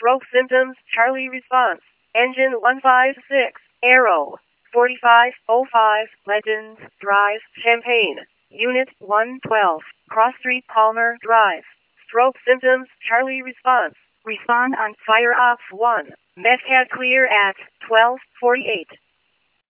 Stroke symptoms, Charlie response. Engine 156, Arrow. 4505, Legends, Drive, Champaign. Unit 112, Cross Street, Palmer Drive. Stroke symptoms, Charlie response. Respond on fire off 1. Metcalf clear at 12:48.